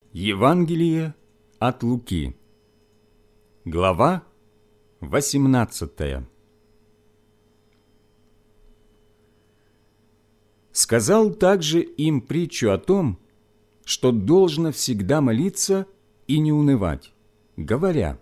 Евангелие от Луки, глава 18. Сказал также им притчу о том, что должно всегда молиться и не унывать, говоря: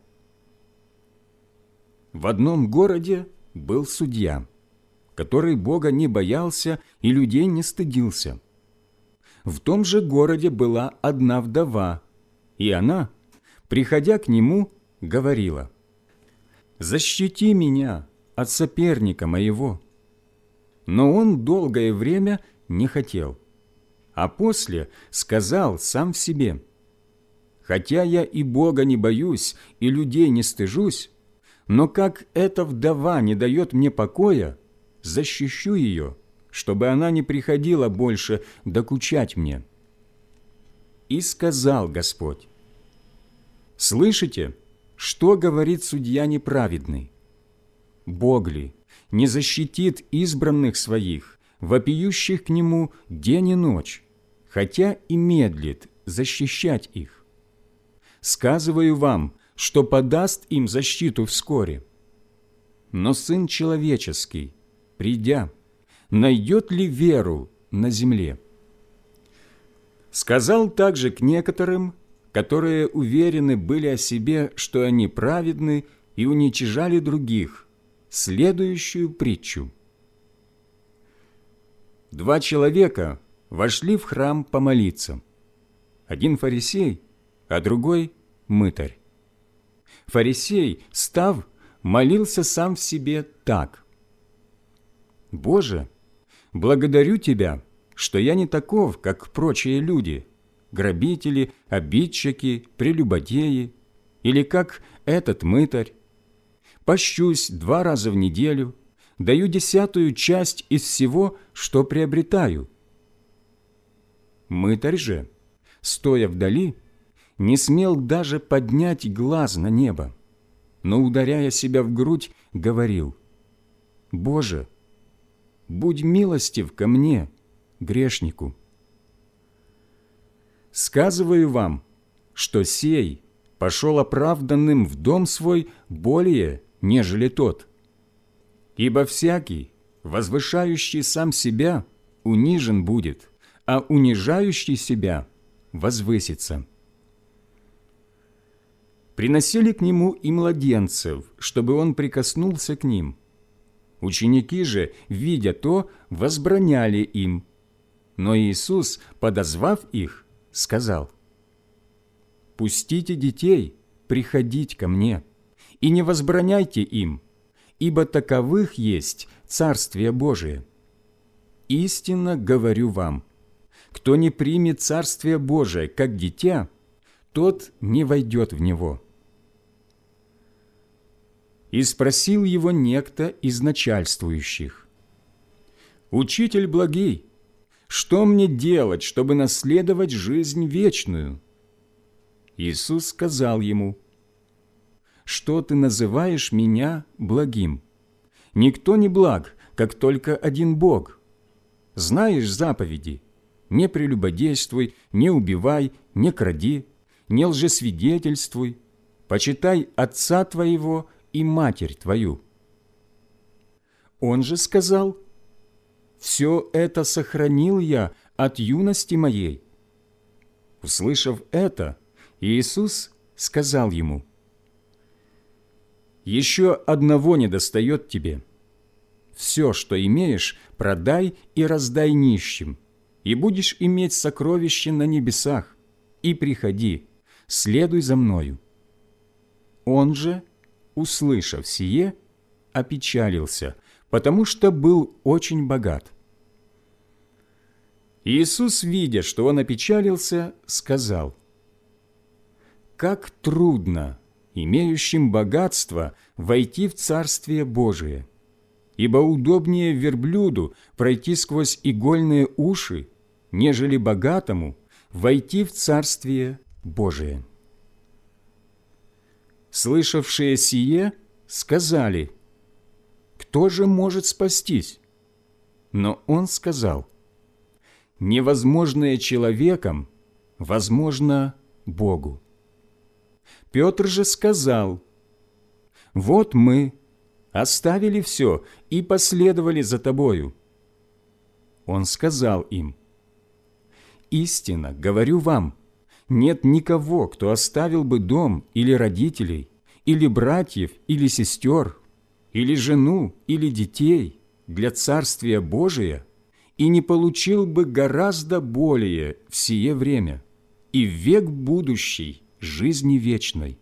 в одном городе был судья, который Бога не боялся и людей не стыдился. В том же городе была одна вдова, и она, приходя к нему, говорила: «Защити меня от соперника моего». Но он долгое время не хотел, а после сказал сам в себе: «Хотя я и Бога не боюсь, и людей не стыжусь, но как эта вдова не дает мне покоя, защищу ее, чтобы она не приходила больше докучать мне». И сказал Господь: «Слышите, что говорит судья неправедный? Бог ли не защитит избранных своих, вопиющих к Нему день и ночь, хотя и медлит защищать их? Сказываю вам, что подаст им защиту вскоре. Но Сын Человеческий, придя, найдет ли веру на земле?» Сказал также к некоторым, которые уверены были о себе, что они праведны, и уничижали других, следующую притчу. 2 человека вошли в храм помолиться. Один фарисей, а другой мытарь. Фарисей, став, молился сам в себе так: «Боже, благодарю Тебя, что я не таков, как прочие люди, грабители, обидчики, прелюбодеи, или как этот мытарь. Пощусь 2 раза в неделю, даю 10-ую часть из всего, что приобретаю». Мытарь же, стоя вдали, не смел даже поднять глаз на небо, но, ударяя себя в грудь, говорил: «Боже, будь милостив ко мне, грешнику». Сказываю вам, что сей пошел оправданным в дом свой более, нежели тот. Ибо всякий, возвышающий сам себя, унижен будет, а унижающий себя возвысится. Приносили к нему и младенцев, чтобы он прикоснулся к ним. Ученики же, видя то, возбраняли им. Но Иисус, подозвав их, сказал: «Пустите детей приходить ко мне, и не возбраняйте им, ибо таковых есть Царствие Божие. Истинно говорю вам, кто не примет Царствие Божие как дитя, тот не войдет в него». И спросил его некто из начальствующих: «Учитель благий, что мне делать, чтобы наследовать жизнь вечную?» Иисус сказал ему: «Что ты называешь меня благим? Никто не благ, как только один Бог. Знаешь заповеди: не прелюбодействуй, не убивай, не кради, не лжесвидетельствуй, почитай отца твоего и матерь твою». Он же сказал: «Все это сохранил я от юности моей». Услышав это, Иисус сказал ему: «Еще одного недостает тебе. Все, что имеешь, продай и раздай нищим, и будешь иметь сокровище на небесах, и приходи, следуй за мною». Он же, услышав сие, опечалился, потому что был очень богат. Иисус, видя, что он опечалился, сказал: «Как трудно имеющим богатство войти в Царствие Божие! Ибо удобнее верблюду пройти сквозь игольные уши, нежели богатому войти в Царствие Божие». Слышавшие сие сказали: «Кто же может спастись?» Но он сказал: «Невозможное человеком возможно Богу. Петр же сказал: «Вот мы оставили все и последовали за Тобою». Он сказал им: «Истинно говорю вам, нет никого, кто оставил бы дом или родителей, или братьев, или сестер, или жену, или детей для Царствия Божия, и не получил бы гораздо более в сие время и в век будущий жизни вечной».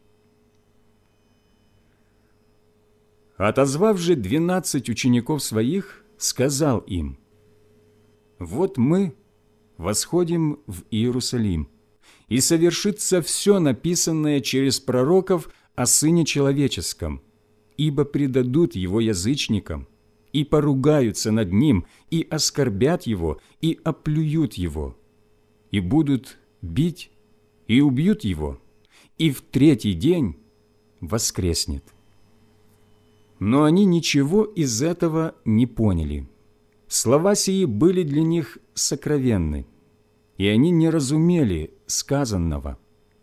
Отозвав же 12 учеников своих, сказал им: «Вот мы восходим в Иерусалим, и совершится все написанное через пророков о Сыне Человеческом, ибо предадут Его язычникам, и поругаются над Ним, и оскорбят Его, и оплюют Его, и будут бить, и убьют Его, и в третий день воскреснет». Но они ничего из этого не поняли. Слова сии были для них сокровенны, и они не разумели сказанного.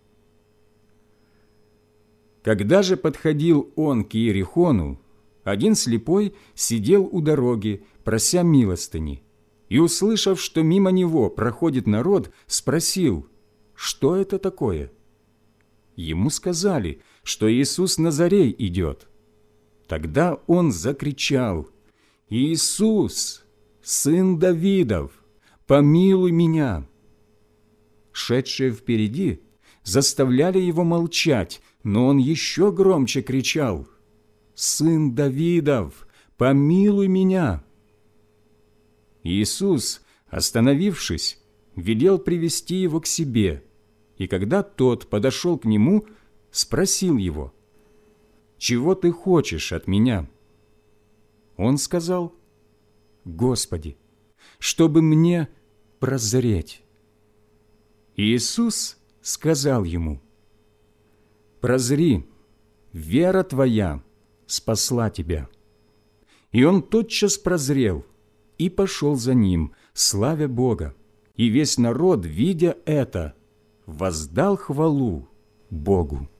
Когда же подходил он к Иерихону, один слепой сидел у дороги, прося милостыни, и, услышав, что мимо него проходит народ, спросил: «Что это такое?» Ему сказали, что Иисус Назарей идет. Тогда он закричал: «Иисус, Сын Давидов, помилуй меня!» Шедшие впереди заставляли его молчать, но он еще громче кричал: «Сын Давидов, помилуй меня!» Иисус, остановившись, велел привести его к себе, и когда тот подошел к нему, спросил его: «Чего ты хочешь от меня?» Он сказал: «Господи, чтобы мне прозреть». Иисус сказал ему: «Прозри, вера твоя спасла тебя». И он тотчас прозрел и пошел за ним, славя Бога. И весь народ, видя это, воздал хвалу Богу.